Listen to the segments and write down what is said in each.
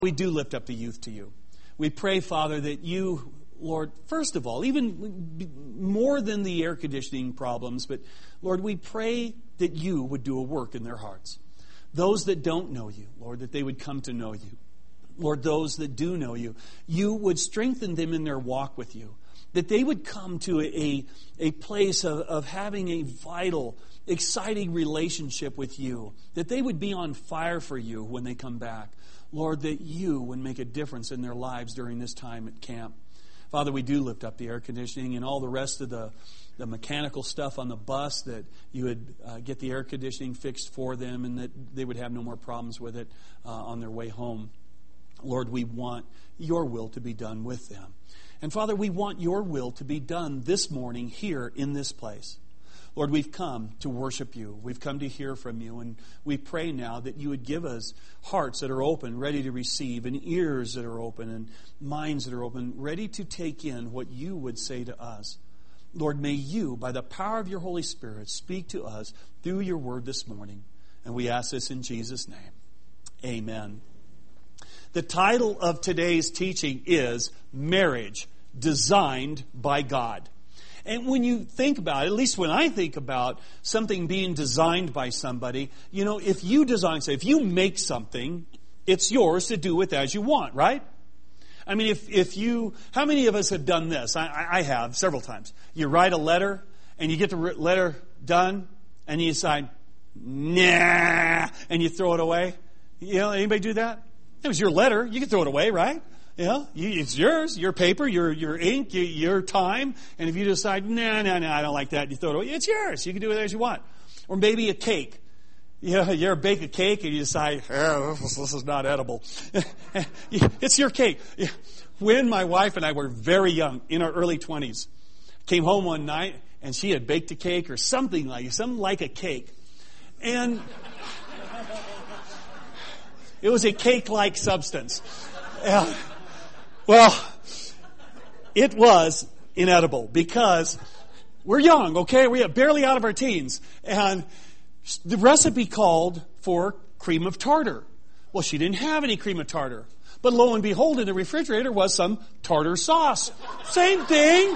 We do lift up the youth to you. We pray, Father, that you, Lord, first of all, even more than the air conditioning problems, but Lord, we pray that you would do a work in their hearts. Those that don't know you, Lord, that they would come to know you. Lord, those that do know you, you would strengthen them in their walk with you. That they would come to a place of having a vital, exciting relationship with you. That they would be on fire for you when they come back. Lord, that you would make a difference in their lives during this time at camp. Father, we do lift up the air conditioning and all the rest of the mechanical stuff on the bus, that you would get the air conditioning fixed for them and that they would have no more problems with it on their way home. Lord, we want your will to be done with them. And Father, we want your will to be done this morning here in this place. Lord, we've come to worship you. We've come to hear from you. And we pray now that you would give us hearts that are open, ready to receive, and ears that are open, and minds that are open, ready to take in what you would say to us. Lord, may you, by the power of your Holy Spirit, speak to us through your word this morning. And we ask this in Jesus' name. Amen. The title of today's teaching is Marriage Designed by God. And when you think about it, at least when I think about something being designed by somebody, you know, if you design, say, if you make something, it's yours to do with as you want, right? I mean, if you, how many of us have done this? I have several times. You write a letter and you get the letter done and you decide, nah, and you throw it away. You know, anybody do that? It was your letter. You can throw it away, right? You know, it's yours, your paper, your ink, your time. And if you decide, no, I don't like that, you throw it away. It's yours. You can do it as you want. Or maybe a cake. You ever bake a cake and you decide, this is not edible. It's your cake. When my wife and I were very young, in our early 20s, came home one night and she had baked a cake or something like a cake. And it was a cake-like substance. Well, it was inedible because we're young, okay? We are barely out of our teens. And the recipe called for cream of tartar. Well, she didn't have any cream of tartar. But lo and behold, in the refrigerator was some tartar sauce. Same thing.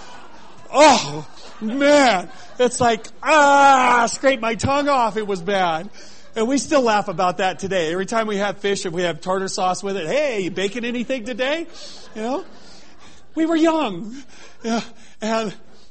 Oh, man. It's like, scrape my tongue off. It was bad. And we still laugh about that today. Every time we have fish, if we have tartar sauce with it, hey, you baking anything today? You know? We were young. Yeah. And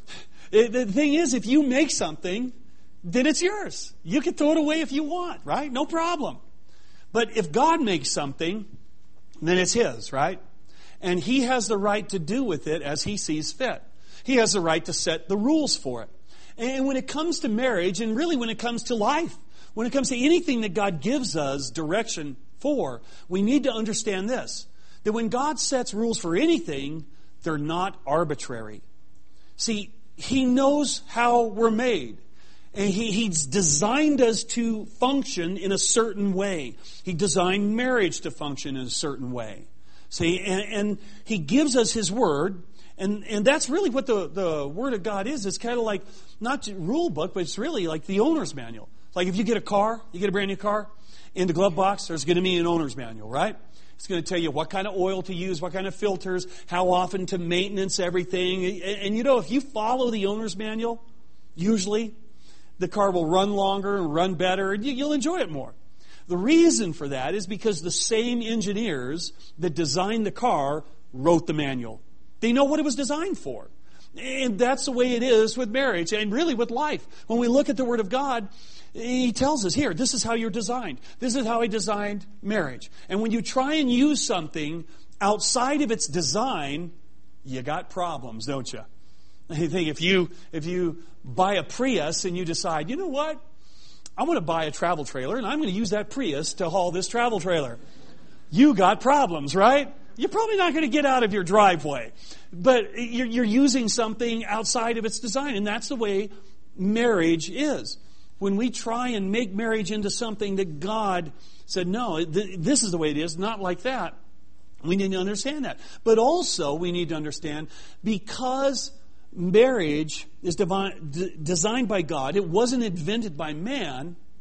the thing is, if you make something, then it's yours. You can throw it away if you want, right? No problem. But if God makes something, then it's His, right? And He has the right to do with it as He sees fit. He has the right to set the rules for it. And when it comes to marriage, and really when it comes to life, when it comes to anything that God gives us direction for, we need to understand this, that when God sets rules for anything, they're not arbitrary. See, He knows how we're made. And He's designed us to function in a certain way. He designed marriage to function in a certain way. See, and He gives us His Word, and that's really what the Word of God is. It's kind of like, not a rule book, but it's really like the owner's manual. Like if you get a car, you get a brand new car, in the glove box, there's going to be an owner's manual, right? It's going to tell you what kind of oil to use, what kind of filters, how often to maintenance everything. And you know, if you follow the owner's manual, usually the car will run longer and run better, and you'll enjoy it more. The reason for that is because the same engineers that designed the car wrote the manual. They know what it was designed for. And that's the way it is with marriage and really with life. When we look at the Word of God, He tells us, here, this is how you're designed. This is how I designed marriage. And when you try and use something outside of its design, you got problems, don't you? I think if you buy a Prius and you decide, you know what? I'm going to buy a travel trailer and I'm going to use that Prius to haul this travel trailer. You got problems, right? You're probably not going to get out of your driveway. But you're using something outside of its design. And that's the way marriage is. When we try and make marriage into something that God said, no, this is the way it is, not like that, we need to understand that. But also we need to understand, because marriage is designed by God, it wasn't invented by man,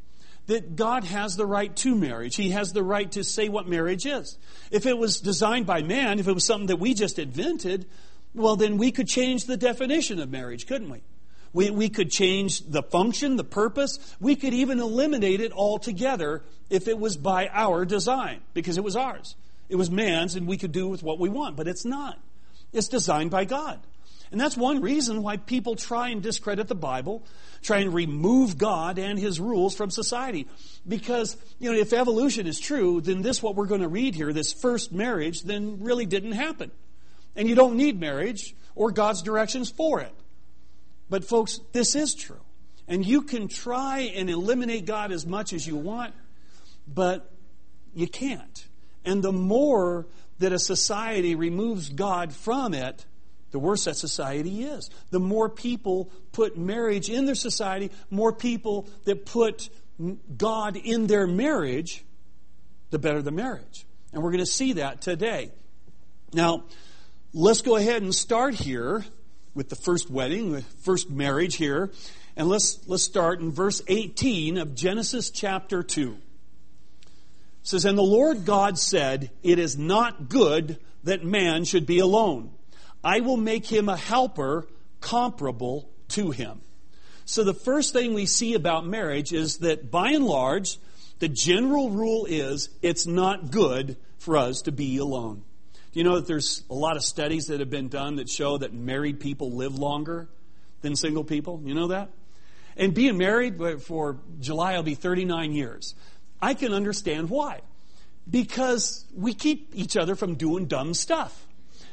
that God has the right to marriage. He has the right to say what marriage is. If it was designed by man, if it was something that we just invented, well, then we could change the definition of marriage, couldn't we? We could change the function, the purpose. We could even eliminate it altogether if it was by our design, because it was ours. It was man's, and we could do with what we want, but it's not. It's designed by God. And that's one reason why people try and discredit the Bible, try and remove God and His rules from society. Because, if evolution is true, then what we're going to read here, this first marriage, then really didn't happen. And you don't need marriage or God's directions for it. But folks, this is true. And you can try and eliminate God as much as you want, but you can't. And the more that a society removes God from it, the worse that society is. The more people put marriage in their society, more people that put God in their marriage, the better the marriage. And we're going to see that today. Now, let's go ahead and start here with the first wedding, the first marriage here. And let's start in verse 18 of Genesis chapter 2. It says, "And the Lord God said, it is not good that man should be alone. I will make him a helper comparable to him." So the first thing we see about marriage is that by and large, the general rule is it's not good for us to be alone. Do you know that there's a lot of studies that have been done that show that married people live longer than single people? You know that? And being married for July, I'll be 39 years. I can understand why. Because we keep each other from doing dumb stuff.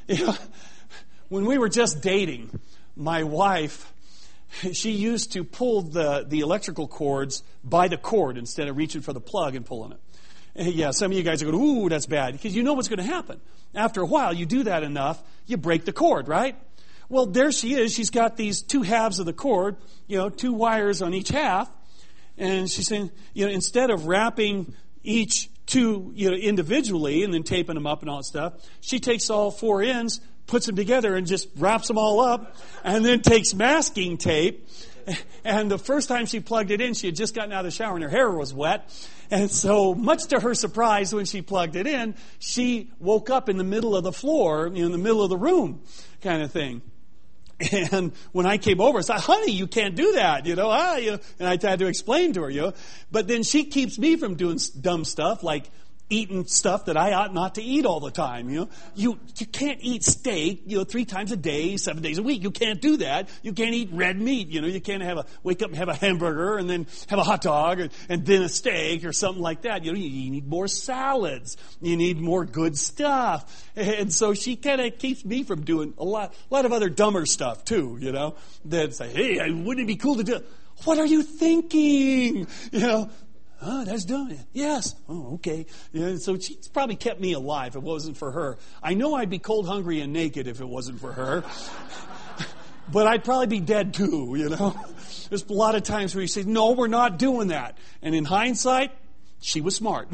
When we were just dating, my wife, she used to pull the electrical cords by the cord instead of reaching for the plug and pulling it. Yeah, some of you guys are going, ooh, that's bad, because you know what's going to happen. After a while, you do that enough, you break the cord, right? Well, there she is. She's got these two halves of the cord, two wires on each half. And she's saying, instead of wrapping each two, individually and then taping them up and all that stuff, she takes all four ends, puts them together and just wraps them all up, and then takes masking tape. And the first time she plugged it in, she had just gotten out of the shower and her hair was wet. And so, much to her surprise, when she plugged it in, she woke up in the middle of the floor, in the middle of the room, kind of thing. And when I came over, I said, "Honey, you can't do that, and I had to explain to her, But then she keeps me from doing dumb stuff like eating stuff that I ought not to eat all the time. You can't eat steak, 3 times a day, 7 days a week. You can't do that. You can't eat red meat. You can't wake up and have a hamburger and then have a hot dog and then a steak or something like that. You need more salads. You need more good stuff. And so she kind of keeps me from doing a lot of other dumber stuff too. That say, "Hey, wouldn't it be cool to do it?" What are you thinking? "Oh, that's dumb." "Yes." "Oh, okay." So she's probably kept me alive if it wasn't for her. I know I'd be cold, hungry, and naked if it wasn't for her. But I'd probably be dead too, There's a lot of times where you say, "No, we're not doing that." And in hindsight, she was smart,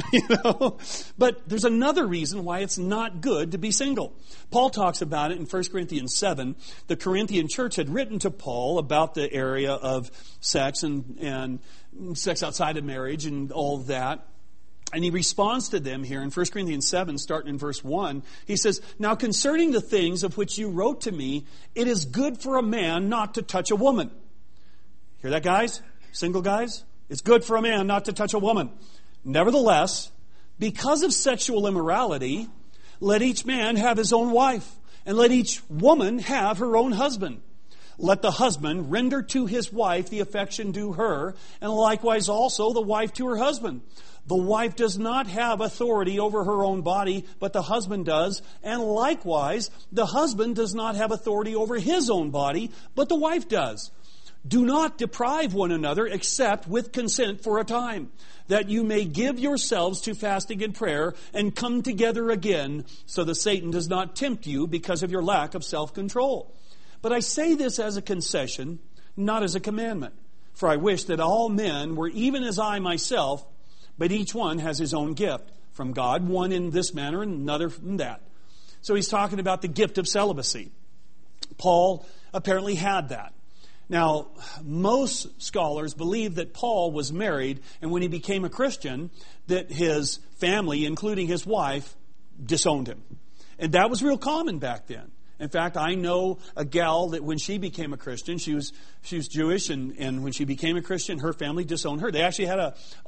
But there's another reason why it's not good to be single. Paul talks about it in 1 Corinthians 7. The Corinthian church had written to Paul about the area of sex and sex outside of marriage and all that. And he responds to them here in 1 Corinthians 7, starting in verse 1. He says, "Now concerning the things of which you wrote to me, it is good for a man not to touch a woman." Hear that, guys? Single guys? It's good for a man not to touch a woman. "Nevertheless, because of sexual immorality, let each man have his own wife, and let each woman have her own husband. Let the husband render to his wife the affection due her, and likewise also the wife to her husband. The wife does not have authority over her own body, but the husband does. And likewise, the husband does not have authority over his own body, but the wife does. Do not deprive one another except with consent for a time, that you may give yourselves to fasting and prayer and come together again, so that Satan does not tempt you because of your lack of self-control. But I say this as a concession, not as a commandment. For I wish that all men were even as I myself, but each one has his own gift from God, one in this manner and another in that." So he's talking about the gift of celibacy. Paul apparently had that. Now, most scholars believe that Paul was married, and when he became a Christian, that his family, including his wife, disowned him. And that was real common back then. In fact, I know a gal that when she became a Christian, she was Jewish, and when she became a Christian, her family disowned her. They actually had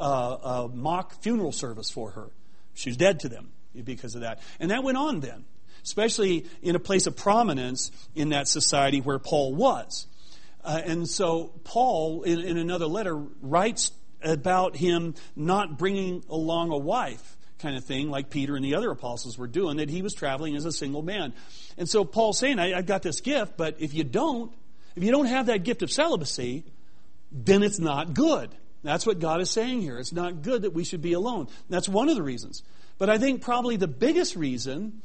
a mock funeral service for her. She was dead to them because of that. And that went on then, especially in a place of prominence in that society where Paul was. And so Paul, in another letter, writes about him not bringing along a wife, kind of thing, like Peter and the other apostles were doing, that he was traveling as a single man. And so Paul's saying, I've got this gift, but if you don't have that gift of celibacy, then it's not good. That's what God is saying here. It's not good that we should be alone. That's one of the reasons. But I think probably the biggest reason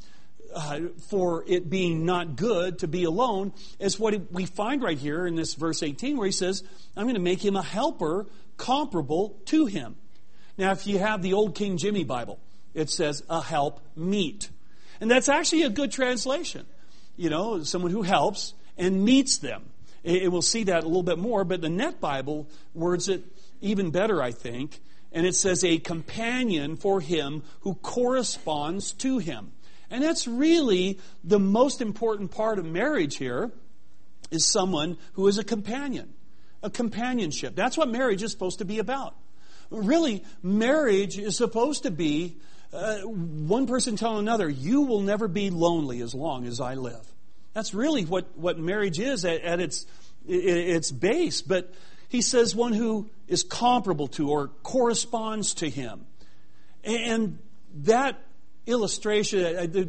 for it being not good to be alone is what we find right here in this verse 18, where he says, I'm going to make him a helper comparable to him. Now, if you have the old King Jimmy Bible, it says a help meet. And that's actually a good translation. You know, someone who helps and meets them. It will see that a little bit more, but the Net Bible words it even better, I think. And it says a companion for him who corresponds to him. And that's really the most important part of marriage here, is someone who is a companion. A companionship. That's what marriage is supposed to be about. Really, marriage is supposed to be one person telling another, you will never be lonely as long as I live. That's really what marriage is at its base. But he says one who is comparable to or corresponds to him. And that illustration,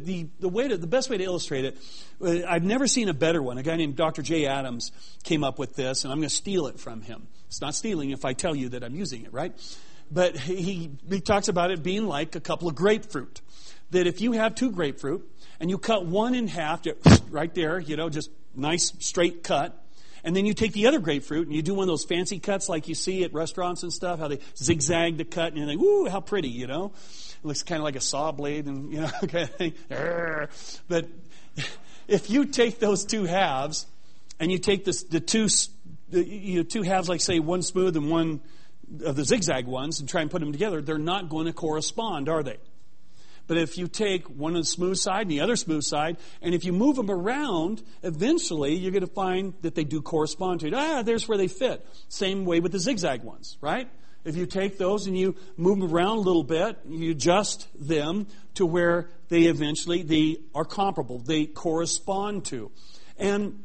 the best way to illustrate it, I've never seen a better one. A guy named Dr. J. Adams came up with this, and I'm going to steal it from him. It's not stealing if I tell you that I'm using it, right? But he talks about it being like a couple of grapefruit. That if you have two grapefruit, and you cut one in half, right there, just nice straight cut, and then you take the other grapefruit and you do one of those fancy cuts like you see at restaurants and stuff, how they zigzag the cut, and you're like, ooh, how pretty, It looks kind of like a saw blade, and, kind of thing. But if you take those two halves, and you take the two halves, like say one smooth and one of the zigzag ones, and try and put them together, they're not going to correspond, are they? But if you take one on the smooth side and the other smooth side, and if you move them around, eventually you're going to find that they do correspond to it. There's where they fit. Same way with the zigzag ones, right? If you take those and you move them around a little bit, you adjust them to where they are comparable. They correspond to. And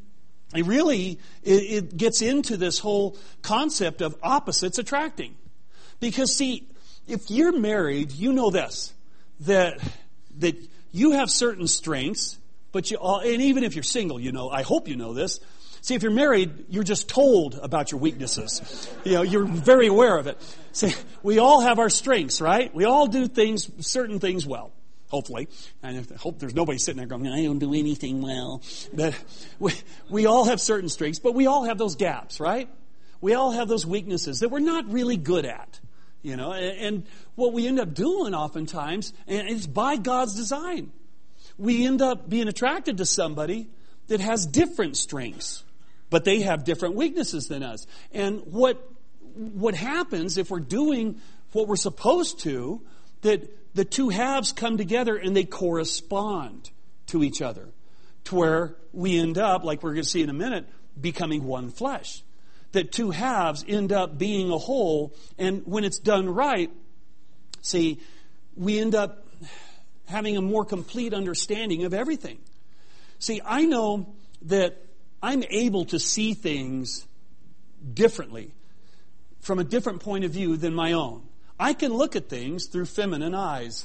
it gets into this whole concept of opposites attracting. Because see, if you're married, you know this, that you have certain strengths, and even if you're single, I hope you know this. See, if you're married, you're just told about your weaknesses. You're very aware of it. See, we all have our strengths, right? We all do certain things well. Hopefully. And I hope there's nobody sitting there going, I don't do anything well. But we all have certain strengths, but we all have those gaps, right? We all have those weaknesses that we're not really good at. And what we end up doing oftentimes, and it's by God's design, we end up being attracted to somebody that has different strengths, but they have different weaknesses than us. And what happens if we're doing what we're supposed to, that the two halves come together and they correspond to each other, to where we end up, like we're going to see in a minute, becoming one flesh. That two halves end up being a whole, and when it's done right, see, we end up having a more complete understanding of everything. See, I know that I'm able to see things differently, from a different point of view than my own. I can look at things through feminine eyes.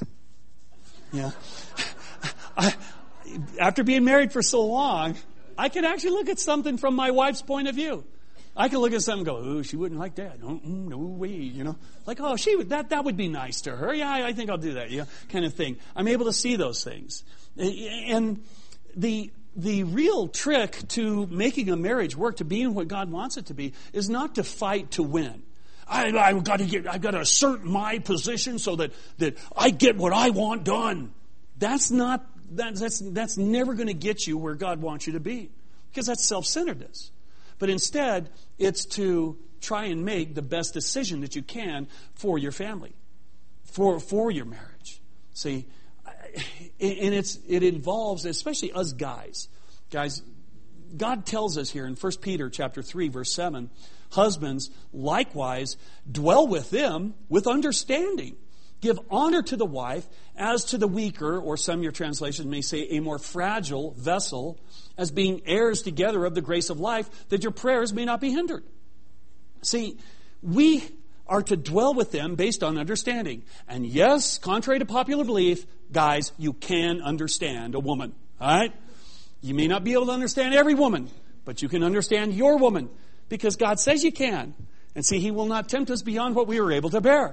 After being married for so long, I can actually look at something from my wife's point of view. I can look at something and go, ooh, she wouldn't like that. No way, Like, oh, that would be nice to her. Yeah, I think I'll do that, kind of thing. I'm able to see those things. And the real trick to making a marriage work, to being what God wants it to be, is not to fight to win. I've got to assert my position so that I get what I want done. That's never going to get you where God wants you to be, because that's self-centeredness. But instead, it's to try and make the best decision that you can for your family, for your marriage. See, and it involves, especially us guys. Guys, God tells us here in 1 Peter chapter 3, verse 7, husbands, likewise, dwell with them with understanding. Give honor to the wife as to the weaker, or some of your translations may say a more fragile vessel, as being heirs together of the grace of life, that your prayers may not be hindered. See, we are to dwell with them based on understanding. And yes, contrary to popular belief, guys, you can understand a woman. All right? You may not be able to understand every woman, but you can understand your woman, because God says you can. And see, He will not tempt us beyond what we are able to bear.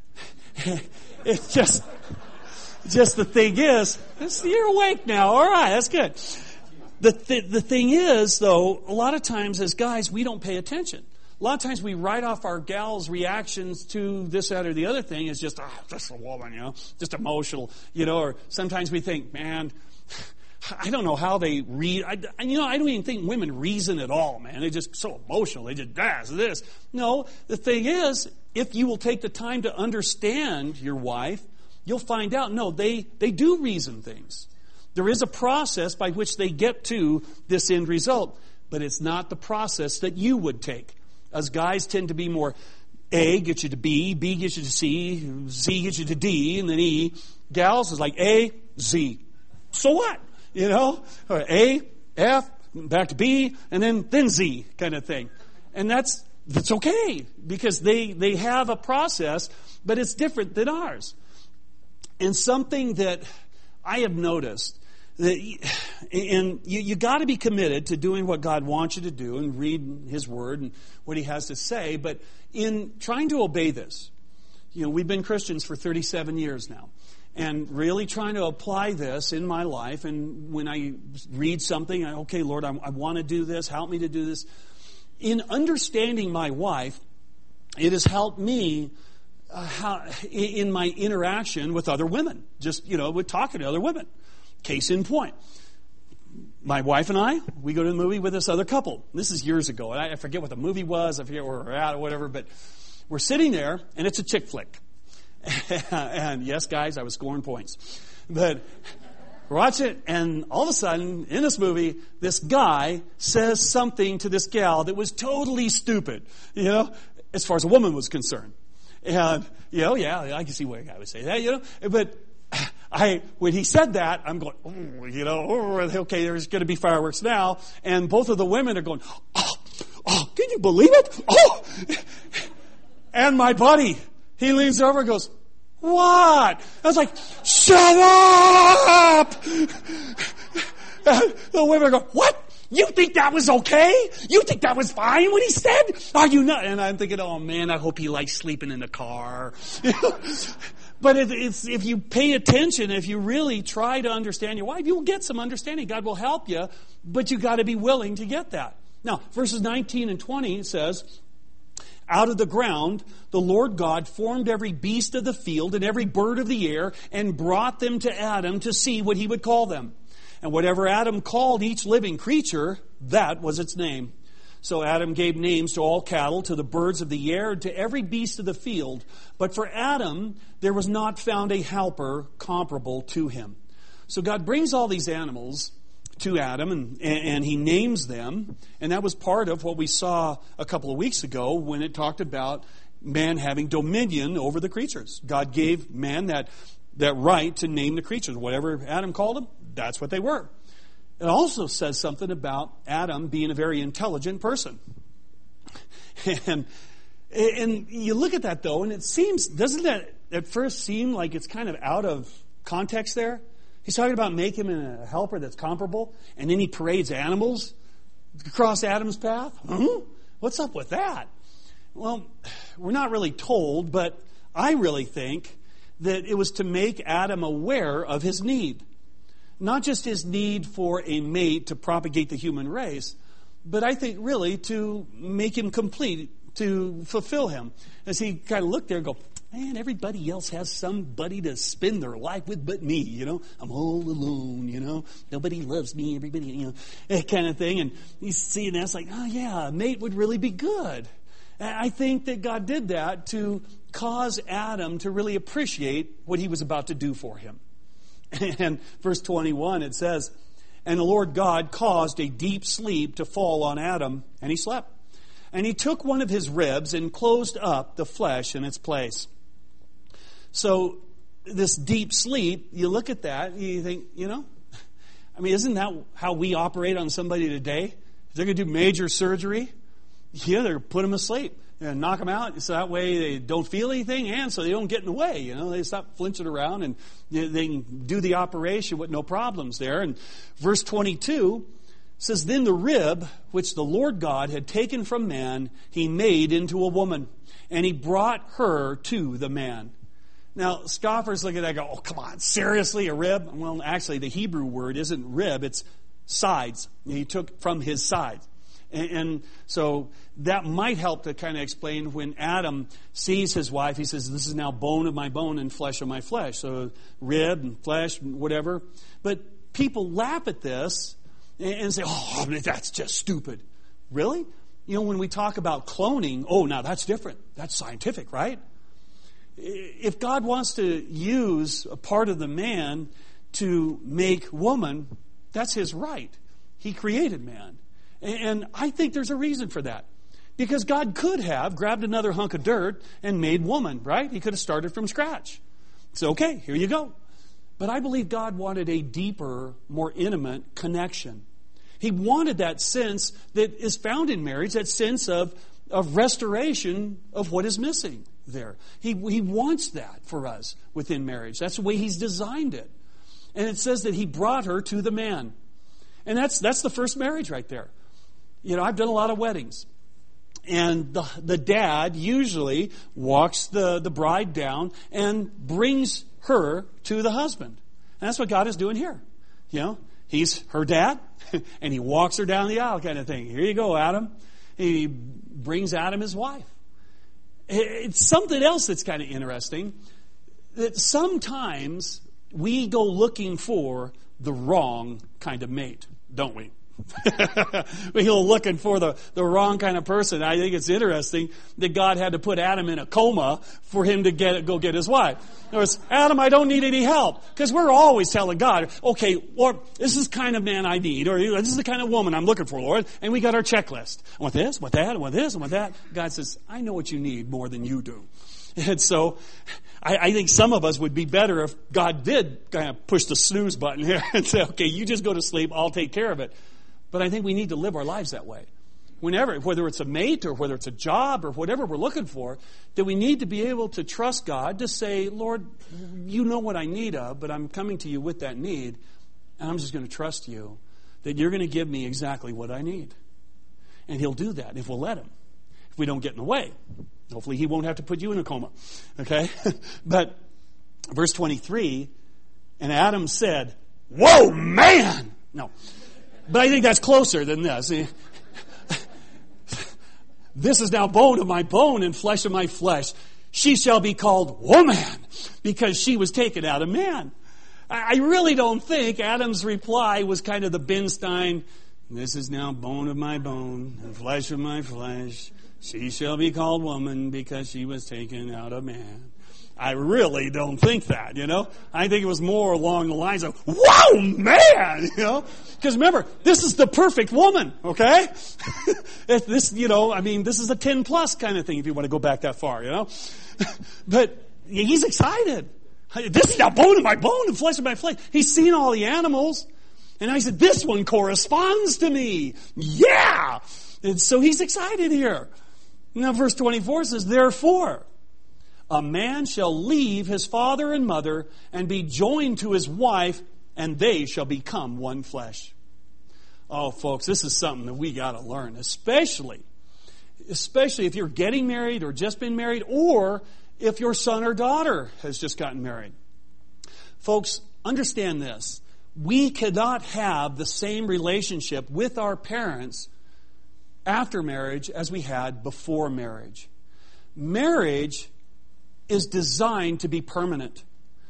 It's just the thing is, you're awake now. All right, that's good. The thing is, though, a lot of times as guys, we don't pay attention. A lot of times we write off our gals' reactions to this, that, or the other thing as just a woman, just emotional, or sometimes we think, man, I don't know how they read. I don't even think women reason at all, man. They're just so emotional. They just this. No, the thing is, if you will take the time to understand your wife, you'll find out, no, they do reason things. There is a process by which they get to this end result, but it's not the process that you would take. As guys tend to be more A gets you to B, B gets you to C, Z gets you to D, and then E. Gals is like A, Z. So what? Or A, F, back to B, and then Z kind of thing. And that's okay, because they have a process, but it's different than ours. And something that I have noticed, and you got to be committed to doing what God wants you to do and read His Word and what He has to say, but in trying to obey this, we've been Christians for 37 years now. And really trying to apply this in my life. And when I read something, okay, Lord, I want to do this. Help me to do this. In understanding my wife, it has helped me in my interaction with other women. Just, with talking to other women. Case in point. My wife and I, we go to the movie with this other couple. This is years ago. And I forget what the movie was. I forget where we're at or whatever. But we're sitting there, and it's a chick flick. And yes, guys, I was scoring points. But we're watching it, and all of a sudden, in this movie, this guy says something to this gal that was totally stupid, as far as a woman was concerned. And, yeah, I can see why a guy would say that, But when he said that, I'm going, okay, there's going to be fireworks now. And both of the women are going, oh, can you believe it? Oh! And my buddy, he leans over and goes, what? I was like, shut up! And the women go, what? You think that was okay? You think that was fine what he said? Are you not? And I'm thinking, oh man, I hope he likes sleeping in the car. But it's if you pay attention, if you really try to understand your wife, you will get some understanding. God will help you, but you got to be willing to get that. Now, verses 19 and 20 says, out of the ground, the Lord God formed every beast of the field and every bird of the air and brought them to Adam to see what he would call them. And whatever Adam called each living creature, that was its name. So Adam gave names to all cattle, to the birds of the air, and to every beast of the field. But for Adam, there was not found a helper comparable to him. So God brings all these animals to Adam, and he names them. And that was part of what we saw a couple of weeks ago when it talked about man having dominion over the creatures. God gave man that right to name the creatures. Whatever Adam called them, that's what they were. It also says something about Adam being a very intelligent person. And you look at that, though, and it seems, doesn't that at first seem like it's kind of out of context there? He's talking about making him a helper that's comparable, and then he parades animals across Adam's path. What's up with that? Well, we're not really told, but I really think that it was to make Adam aware of his need. Not just his need for a mate to propagate the human race, but I think really to make him complete, to fulfill him. As he kind of looked there and go, man, everybody else has somebody to spend their life with but me, you know. I'm all alone, you know. Nobody loves me, everybody, you know, that kind of thing. And you see that, it's like, oh yeah, a mate would really be good. And I think that God did that to cause Adam to really appreciate what he was about to do for him. And verse 21, it says, and the Lord God caused a deep sleep to fall on Adam, and he slept. And he took one of his ribs and closed up the flesh in its place. So this deep sleep, you look at that, and you think, you know, I mean, isn't that how we operate on somebody today? If they're going to do major surgery, yeah, they're put them asleep and knock them out, so that way they don't feel anything, and so they don't get in the way. You know, they stop flinching around, and they can do the operation with no problems there. And verse 22 says, then the rib which the Lord God had taken from man, he made into a woman, and he brought her to the man. Now, scoffers look at that and go, oh, come on, seriously, a rib? Well, actually, the Hebrew word isn't rib, it's sides. He took from his sides. And so that might help to kind of explain when Adam sees his wife, he says, this is now bone of my bone and flesh of my flesh. So rib and flesh, whatever. But people laugh at this and say, oh, that's just stupid. Really? You know, when we talk about cloning, oh, now that's different. That's scientific, right? If God wants to use a part of the man to make woman, that's his right. He created man. And I think there's a reason for that. Because God could have grabbed another hunk of dirt and made woman, right? He could have started from scratch. So, okay, here you go. But I believe God wanted a deeper, more intimate connection. He wanted that sense that is found in marriage, that sense of restoration of what is missing there. He wants that for us within marriage. That's the way He's designed it. And it says that He brought her to the man. And that's the first marriage right there. You know, I've done a lot of weddings. And the dad usually walks the bride down and brings her to the husband. And that's what God is doing here. You know, He's her dad, and He walks her down the aisle kind of thing. Here you go, Adam. He brings Adam his wife. It's something else that's kind of interesting, that sometimes we go looking for the wrong kind of mate, don't we? We go looking for the wrong kind of person. I think it's interesting that God had to put Adam in a coma for him to go get his wife. In other words, Adam, I don't need any help. Because we're always telling God, okay, Lord, this is the kind of man I need, or this is the kind of woman I'm looking for, Lord. And we got our checklist. I want this, I want that, I want this, I want that. God says, I know what you need more than you do. And so I think some of us would be better if God did kind of push the snooze button here and say, okay, you just go to sleep, I'll take care of it. But I think we need to live our lives that way. Whether it's a mate or whether it's a job or whatever we're looking for, that we need to be able to trust God to say, Lord, you know what I need of, but I'm coming to you with that need, and I'm just going to trust you that you're going to give me exactly what I need. And He'll do that if we'll let Him. If we don't get in the way. Hopefully He won't have to put you in a coma. Okay? But verse 23, and Adam said, whoa, man! No. But I think that's closer than this. This is now bone of my bone and flesh of my flesh. She shall be called woman because she was taken out of man. I really don't think Adam's reply was kind of the Ben Stein, this is now bone of my bone and flesh of my flesh. She shall be called woman because she was taken out of man. I really don't think that, you know. I think it was more along the lines of, wow, man, you know. Because remember, this is the perfect woman, okay? This, you know, I mean, this is a 10 plus kind of thing if you want to go back that far, you know. But he's excited. This is now bone of my bone and flesh of my flesh. He's seen all the animals. And I said, this one corresponds to me. Yeah! And so he's excited here. Now verse 24 says, therefore, a man shall leave his father and mother and be joined to his wife, and they shall become one flesh. Oh, folks, this is something that we got to learn, especially if you're getting married or just been married, or if your son or daughter has just gotten married. Folks, understand this. We cannot have the same relationship with our parents after marriage as we had before marriage. Marriage is designed to be permanent.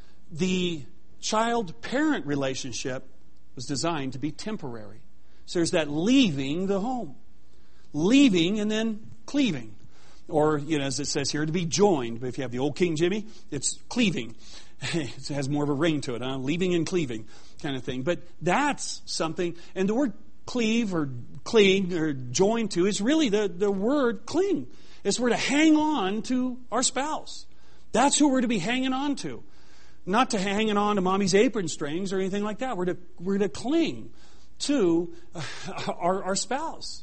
The child-parent relationship was designed to be temporary. So there's that leaving the home. Leaving and then cleaving. Or, as it says here, to be joined. But if you have the old King Jimmy, it's cleaving. It has more of a ring to it, leaving and cleaving kind of thing. But that's something, and the word cleave or cling or join to is really the word cling. It's we're to hang on to our spouse. That's who we're to be hanging on to. Not to hanging on to mommy's apron strings or anything like that. We're to cling to our spouse.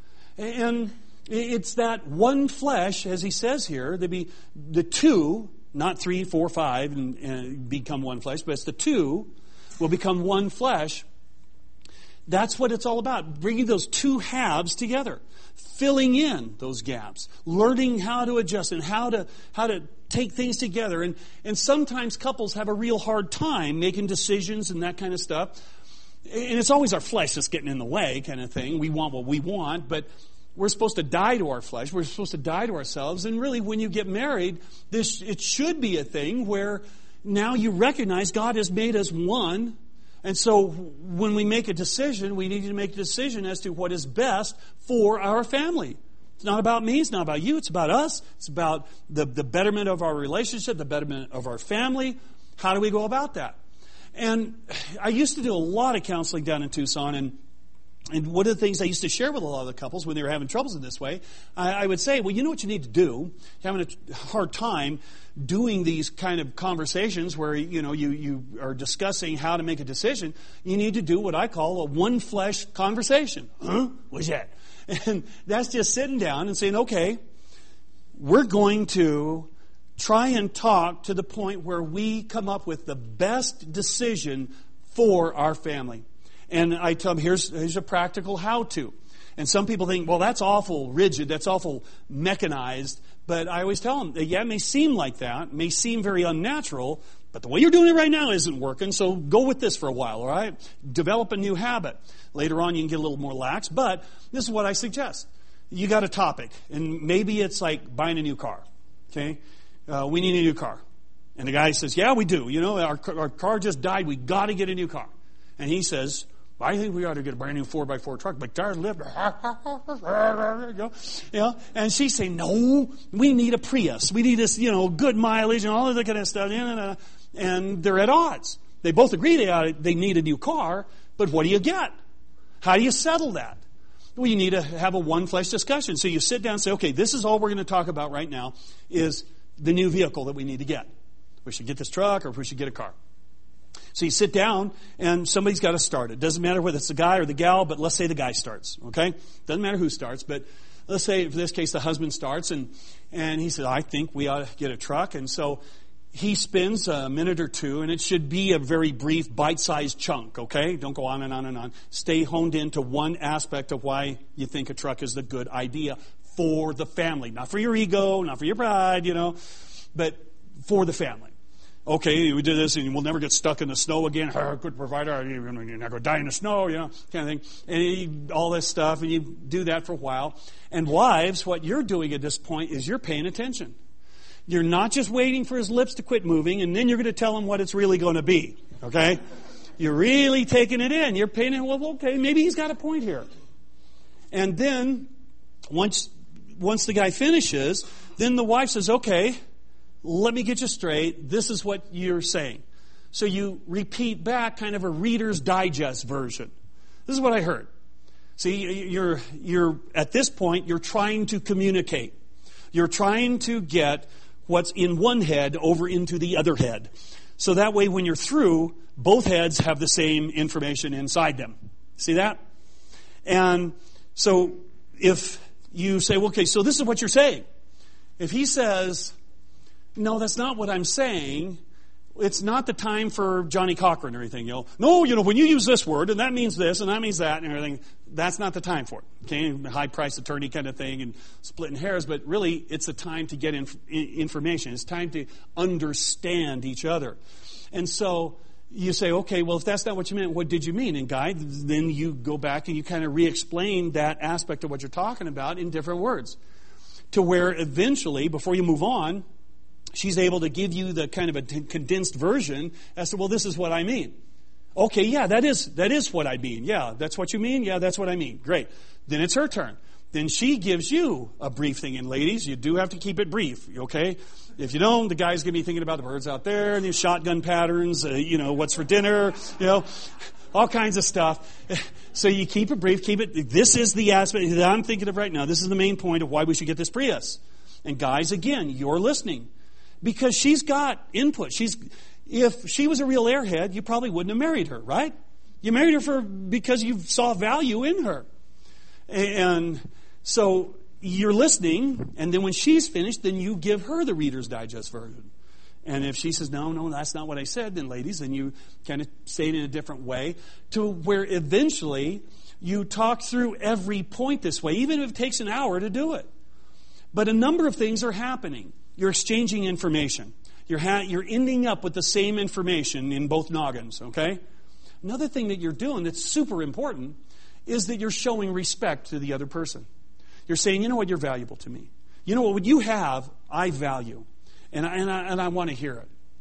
And it's that one flesh, as he says here, they be the two, not 3, 4, 5, and become one flesh, but it's the two will become one flesh. That's what it's all about, bringing those two halves together, filling in those gaps, learning how to adjust and how to take things together. And sometimes couples have a real hard time making decisions and that kind of stuff. And it's always our flesh that's getting in the way kind of thing. We want what we want, but we're supposed to die to our flesh. We're supposed to die to ourselves. And really, when you get married, it should be a thing where now you recognize God has made us one. And so when we make a decision, we need to make a decision as to what is best for our family. It's not about me. It's not about you. It's about us. It's about the betterment of our relationship, the betterment of our family. How do we go about that? And I used to do a lot of counseling down in Tucson, and one of the things I used to share with a lot of the couples when they were having troubles in this way, I would say, well, you know what you need to do? You're having a hard time doing these kind of conversations where, you are discussing how to make a decision. You need to do what I call a one flesh conversation. Huh? What's that? And that's just sitting down and saying, okay, we're going to try and talk to the point where we come up with the best decision for our family. And I tell them, here's a practical how-to. And some people think, well, that's awful rigid, that's awful mechanized. But I always tell them, yeah, it may seem like that, it may seem very unnatural, but the way you're doing it right now isn't working, so go with this for a while, all right? Develop a new habit. Later on, you can get a little more lax, but this is what I suggest. You got a topic, and maybe it's like buying a new car, okay? We need a new car. And the guy says, yeah, we do. Our car just died, we got to get a new car. And he says, I think we ought to get a brand new 4x4 truck, but cars live. And she's saying, no, we need a Prius. We need this, good mileage and all of that kind of stuff. And they're at odds. They both agree they need a new car, but what do you get? How do you settle that? Well, you need to have a one flesh discussion. So you sit down and say, okay, this is all we're going to talk about right now is the new vehicle that we need to get. We should get this truck or we should get a car. So you sit down and somebody's got to start it. Doesn't matter whether it's the guy or the gal, but let's say the guy starts, okay? Doesn't matter who starts, but let's say in this case the husband starts and he said, I think we ought to get a truck. And so he spends a minute or two, and it should be a very brief bite-sized chunk, okay? Don't go on and on and on. Stay honed into one aspect of why you think a truck is the good idea for the family. Not for your ego, not for your pride, but for the family. Okay, we did this and we'll never get stuck in the snow again. Good provider, you're not going to die in the snow, kind of thing. And all this stuff, and you do that for a while. And wives, what you're doing at this point is you're paying attention. You're not just waiting for his lips to quit moving, and then you're going to tell him what it's really going to be, okay? You're really taking it in. You're paying it, well, okay, maybe he's got a point here. And then, once the guy finishes, then the wife says, okay, let me get you straight. This is what you're saying. So you repeat back kind of a Reader's Digest version. This is what I heard. See, you're at this point, you're trying to communicate. You're trying to get what's in one head over into the other head. So that way when you're through, both heads have the same information inside them. See that? And so if you say, okay, so this is what you're saying. If he says, no, that's not what I'm saying. It's not the time for Johnny Cochran or anything. No, when you use this word, and that means this, and that means that, and everything, that's not the time for it. Okay, high-priced attorney kind of thing, and splitting hairs, but really, it's the time to get information. It's time to understand each other. And so, you say, okay, well, if that's not what you meant, what did you mean? And Guy, then you go back and you kind of re-explain that aspect of what you're talking about in different words. To where eventually, before you move on, she's able to give you the kind of a condensed version as to, well, this is what I mean. Okay, yeah, that is what I mean. Yeah, that's what you mean? Yeah, that's what I mean. Great. Then it's her turn. Then she gives you a brief thing. And ladies, you do have to keep it brief, okay? If you don't, the guy's going to be thinking about the birds out there, and these shotgun patterns, what's for dinner, all kinds of stuff. So you keep it brief, this is the aspect that I'm thinking of right now. This is the main point of why we should get this Prius. And guys, again, you're listening. Because she's got input. If she was a real airhead, you probably wouldn't have married her, right? You married her because you saw value in her. And so you're listening, and then when she's finished, then you give her the Reader's Digest version. And if she says, no, that's not what I said, then ladies, then you kind of say it in a different way to where eventually you talk through every point this way, even if it takes an hour to do it. But a number of things are happening. You're exchanging information. You're ending up with the same information in both noggins, okay? Another thing that you're doing that's super important is that you're showing respect to the other person. You're saying, you know what, you're valuable to me. You know what you have, I value. And I want to hear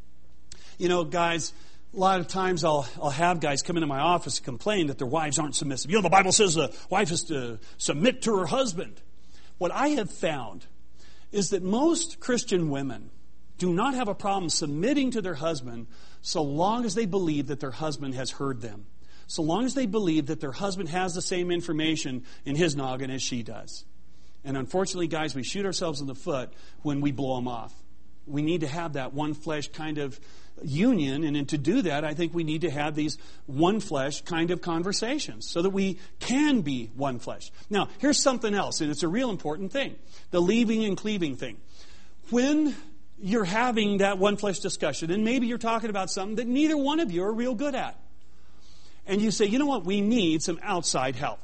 it. Guys, a lot of times I'll have guys come into my office and complain that their wives aren't submissive. The Bible says the wife is to submit to her husband. What I have found is that most Christian women do not have a problem submitting to their husband so long as they believe that their husband has heard them. So long as they believe that their husband has the same information in his noggin as she does. And unfortunately, guys, we shoot ourselves in the foot when we blow them off. We need to have that one flesh kind of union, and to do that, I think we need to have these one flesh kind of conversations so that we can be one flesh. Now, here's something else, and it's a real important thing. The leaving and cleaving thing. When you're having that one flesh discussion, and maybe you're talking about something that neither one of you are real good at, and you say, you know what, we need some outside help.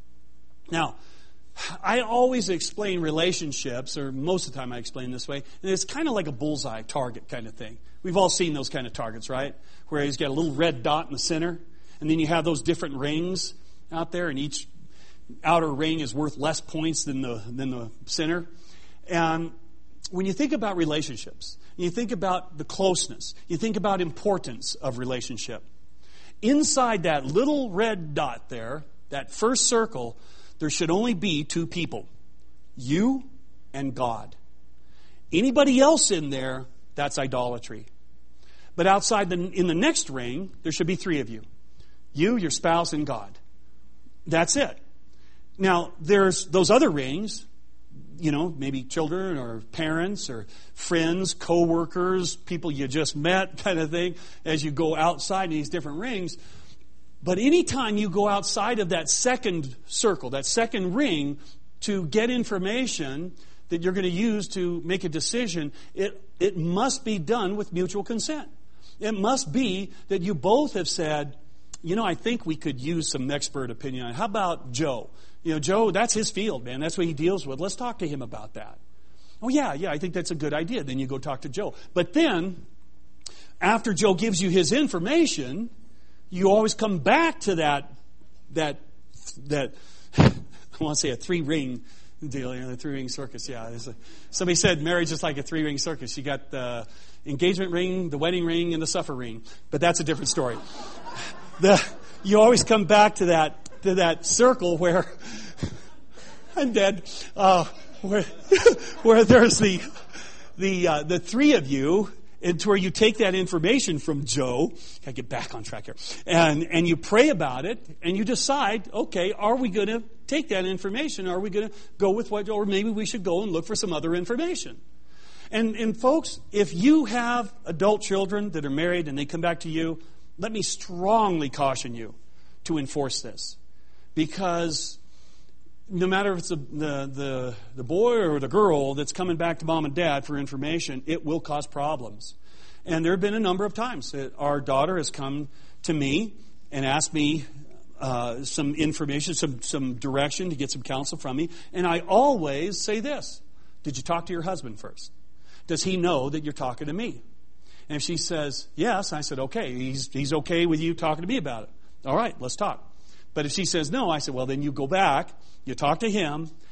Now, I always explain relationships, or most of the time I explain this way, and it's kind of like a bullseye target kind of thing. We've all seen those kind of targets, right? Where he's got a little red dot in the center, and then you have those different rings out there, and each outer ring is worth less points than the center. And when you think about relationships, you think about the closeness, you think about importance of relationship. Inside that little red dot there, that first circle, there should only be two people. You and God. Anybody else in there, that's idolatry. But outside in the next ring, there should be three of you. You, your spouse, and God. That's it. Now, there's those other rings, maybe children or parents or friends, co-workers, people you just met kind of thing, as you go outside in these different rings. But anytime you go outside of that second circle, that second ring, to get information that you're going to use to make a decision, it must be done with mutual consent. It must be that you both have said, I think we could use some expert opinion on it. How about Joe? Joe, that's his field, man. That's what he deals with. Let's talk to him about that. Oh, yeah, I think that's a good idea. Then you go talk to Joe. But then, after Joe gives you his information, you always come back to that I want to say a three-ring deal, the three-ring circus. Yeah, somebody said marriage is like a three-ring circus. You got the engagement ring, the wedding ring, and the suffer ring. But that's a different story. You always come back to that circle where I'm dead. Where there's the three of you. It's where you take that information from Joe. Gotta get back on track here. And you pray about it, and you decide, okay, are we going to take that information? Are we going to go with or maybe we should go and look for some other information? And folks, if you have adult children that are married and they come back to you, let me strongly caution you to enforce this. Because no matter if it's the boy or the girl that's coming back to mom and dad for information, it will cause problems. And there have been a number of times that our daughter has come to me and asked me some information, some direction to get some counsel from me. And I always say this: did you talk to your husband first? Does he know that you're talking to me? And if she says yes, I said, okay, he's okay with you talking to me about it. All right, let's talk. But if she says no, I said, well, then you go back, you talk to him,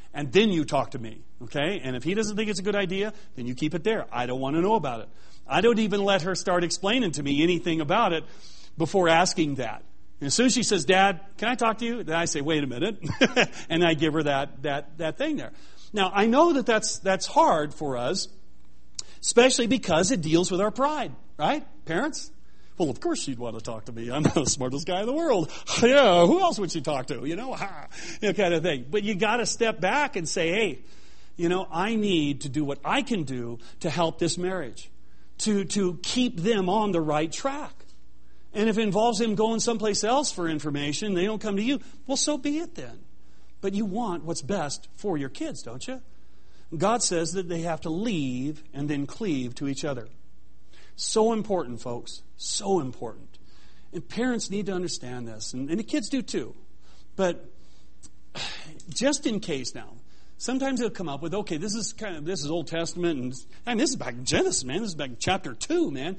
and then you talk to me, okay? And if he doesn't think it's a good idea, then you keep it there. I don't want to know about it. I don't even let her start explaining to me anything about it before asking that. And as soon as she says, Dad, can I talk to you? Then I say, wait a minute. And I give her that thing there. Now, I know that that's hard for us, especially because it deals with our pride, right? Parents? Well, of course she'd want to talk to me. I'm the smartest guy in the world. Yeah, who else would she talk to? Kind of thing. But you got to step back and say, hey, I need to do what I can do to help this marriage, to keep them on the right track. And if it involves them going someplace else for information, they don't come to you, well, so be it then. But you want what's best for your kids, don't you? God says that they have to leave and then cleave to each other. So important, folks. So important. And parents need to understand this. And the kids do too. But just in case now, sometimes they'll come up with, okay, this is Old Testament, and this is back in Genesis, man. This is back in chapter 2, man.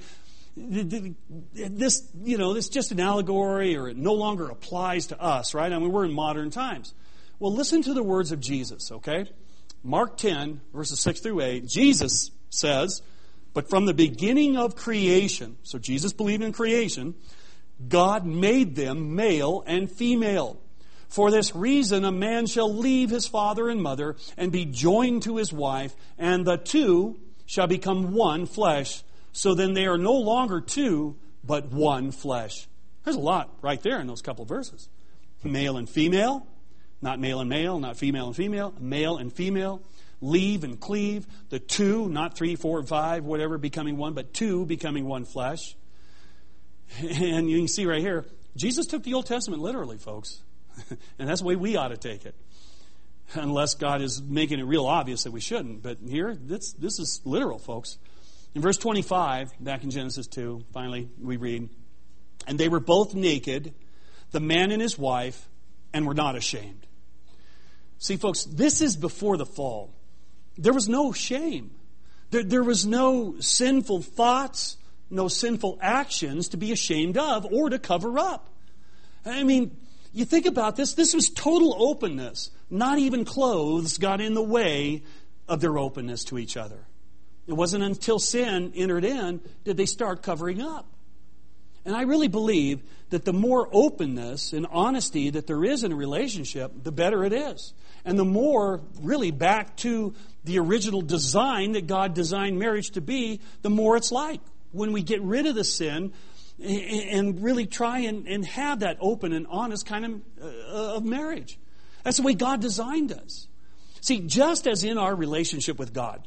This is just an allegory, or it no longer applies to us, right? I mean, we're in modern times. Well, listen to the words of Jesus, okay? Mark 10, verses 6 through 8, Jesus says, but from the beginning of creation, so Jesus believed in creation, God made them male and female. For this reason, a man shall leave his father and mother and be joined to his wife, and the two shall become one flesh. So then they are no longer two, but one flesh. There's a lot right there in those couple of verses. Male and female, not male and male, not female and female, male and female. Leave and cleave, the two, not 3, 4, and 5, whatever, becoming one, but two becoming one flesh. And you can see right here, Jesus took the Old Testament literally, folks. And that's the way we ought to take it. Unless God is making it real obvious that we shouldn't. But here, this is literal, folks. In verse 25, back in Genesis 2, finally we read, and they were both naked, the man and his wife, and were not ashamed. See, folks, this is before the fall. There was no shame. There was no sinful thoughts, no sinful actions to be ashamed of or to cover up. I mean, you think about this. This was total openness. Not even clothes got in the way of their openness to each other. It wasn't until sin entered in did they start covering up. And I really believe that the more openness and honesty that there is in a relationship, the better it is. And the more really back to the original design that God designed marriage to be, the more it's like. When we get rid of the sin and really try and have that open and honest kind of marriage. That's the way God designed us. See, just as in our relationship with God,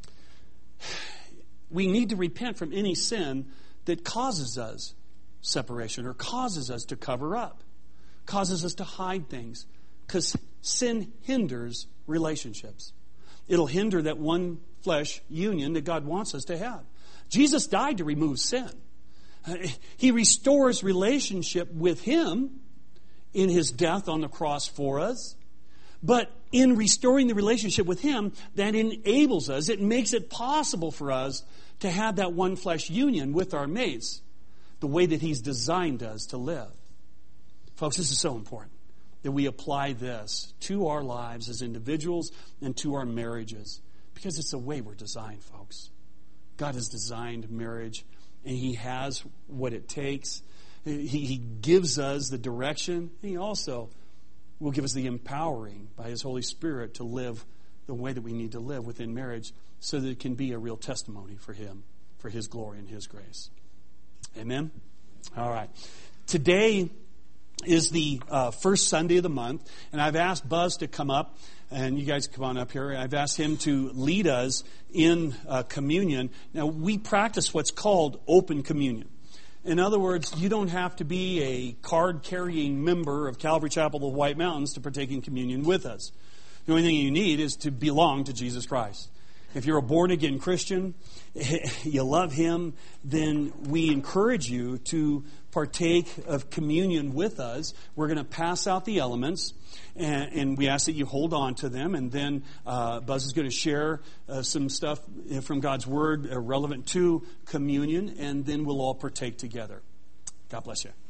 we need to repent from any sin that causes us separation or causes us to cover up, causes us to hide things. Because sin hinders relationships. It'll hinder that one flesh union that God wants us to have. Jesus died to remove sin. He restores relationship with Him in His death on the cross for us. But in restoring the relationship with Him, that enables us, it makes it possible for us to have that one flesh union with our mates the way that He's designed us to live. Folks, this is so important that we apply this to our lives as individuals and to our marriages, because it's the way we're designed, folks. God has designed marriage, and He has what it takes. He gives us the direction. He also will give us the empowering by His Holy Spirit to live the way that we need to live within marriage so that it can be a real testimony for Him, for His glory and His grace. Amen? All right. Today is the first Sunday of the month, and I've asked Buzz to come up, and you guys come on up here. I've asked him to lead us in communion. Now, we practice what's called open communion. In other words, you don't have to be a card-carrying member of Calvary Chapel of the White Mountains to partake in communion with us. The only thing you need is to belong to Jesus Christ. If you're a born-again Christian, you love Him, then we encourage you to partake of communion with us. We're going to pass out the elements, and we ask that you hold on to them. And then Buzz is going to share some stuff from God's Word relevant to communion, and then we'll all partake together. God bless you.